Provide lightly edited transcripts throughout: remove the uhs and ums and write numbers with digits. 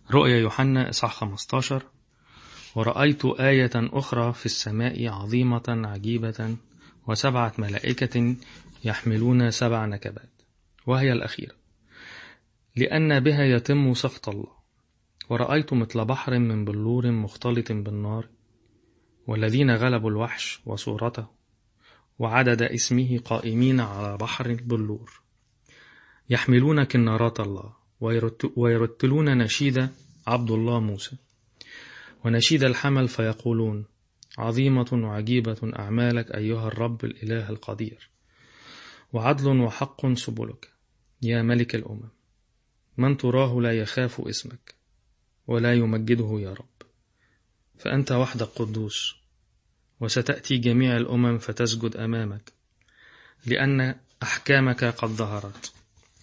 رؤيا يوحنا إصحاح 15. ورأيت آية أخرى في السماء عظيمة عجيبة، وسبعة ملائكة يحملون 7 نكبات، وهي الأخيرة، لأن بها يتم سخط الله. ورأيت مثل بحر من بلور مختلط بالنار، والذين غلبوا الوحش وصورته وعدد اسمه قائمين على بحر البلور، يحملون كنارات الله، ويرتلون نشيد عبد الله موسى ونشيد الحمل، فيقولون: عظيمة وعجيبة أعمالك أيها الرب الإله القدير، وعدل وحق سبلك يا ملك الأمم. من تراه لا يخاف اسمك ولا يمجده يا رب، فأنت وحدك قدوس، وستأتي جميع الأمم فتسجد أمامك، لأن أحكامك قد ظهرت.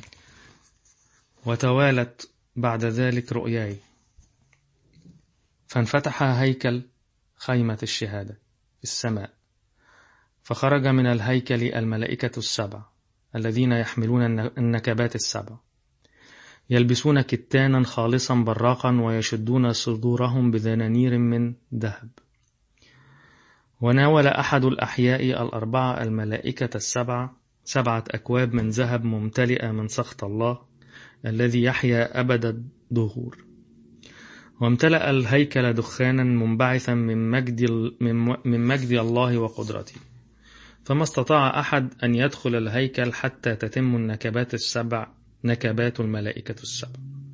وتوالت بعد ذلك رؤياي، فانفتح هيكل خيمة الشهادة في السماء، فخرج من الهيكل الملائكة 7 الذين يحملون النكبات 7، يلبسون كتانا خالصا براقا، ويشدون صدورهم بذنانير من ذهب. وناول أحد الأحياء 4 الملائكة 7 أكواب من ذهب ممتلئة من سخط الله الذي يحيا أبد الدهور، وامتلأ الهيكل دخانا منبعثا من مجد الله وقدرته، فما استطاع أحد أن يدخل الهيكل حتى تتم النكبات 7 نكبات الملائكة 7.